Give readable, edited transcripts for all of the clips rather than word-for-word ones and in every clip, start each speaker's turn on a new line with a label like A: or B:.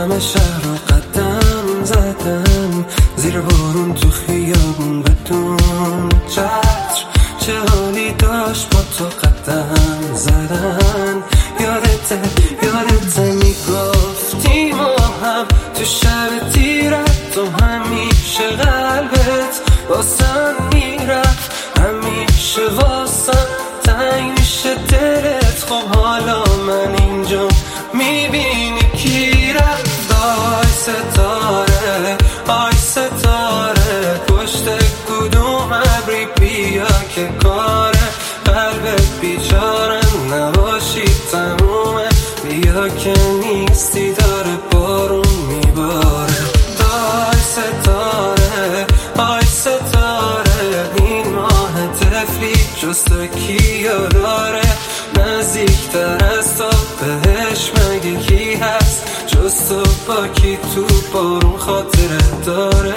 A: همه شهر رو قدم زدم، زیر بارون تو خیابون بدون چتر. چه حالی داشت با تو قدم زدن. یادته میگفتی ما هم تو شب تیرت، تو همیشه قلبت واسم میرفت، همیشه واسم تنگ میشه دلت. خب حالا من اینجا میبینی کی رفت. آی ستاره پشت کدوم ابری بیا که کاره قلبت بیچاره نباشی تمومه. بیا که نیستی داره بارون میباره. آی ستاره این ماه طفلی جز تو کیو داره، نزدیکتر از تو بهش مگه کی هست جز تو؟ با کی تو بارون خاطره داره؟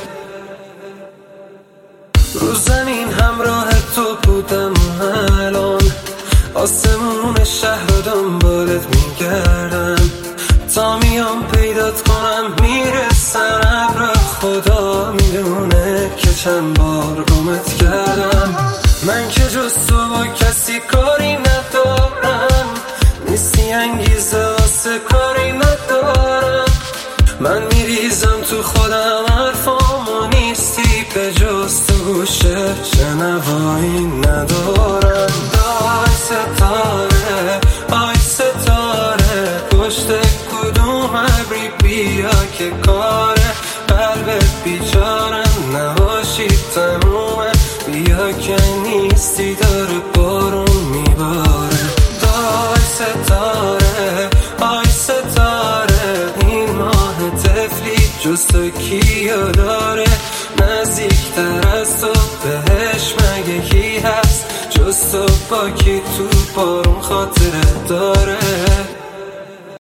A: رو زمین همراه تو بودم و الان آسمون شهر رو دنبالت میگردم، تا میام پیدات کنم میرسن ابر. خدا میدونه که چند بار گمت کردم. من که جز تو با کسی کاری ندارم، نیستی انگیزه واسه کاری ندارم. من میریزم تو خودم حرفامو نیستی به جز تو گوشه شنوایی ندارم. آی ستاره پشت کدوم ابری بیا که کاره قلبت بیچاره نباشی تمومه. بیا که نیستی داره بارون میباره. آی ستاره این ماه طفلی جز تو کیو داره، نزدیکتر از تو بهش مگه کی هست جز تو؟ با کی تو بارون خاطره داره؟